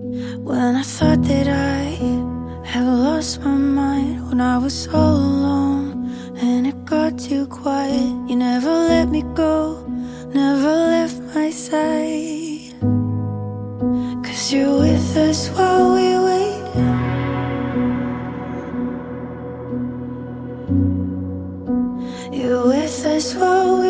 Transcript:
When I thought that I had lost my mind, when I was all alone and it got too quiet, you never let me go, never left my side. 'Cause you're with us while we wait. You're with us while we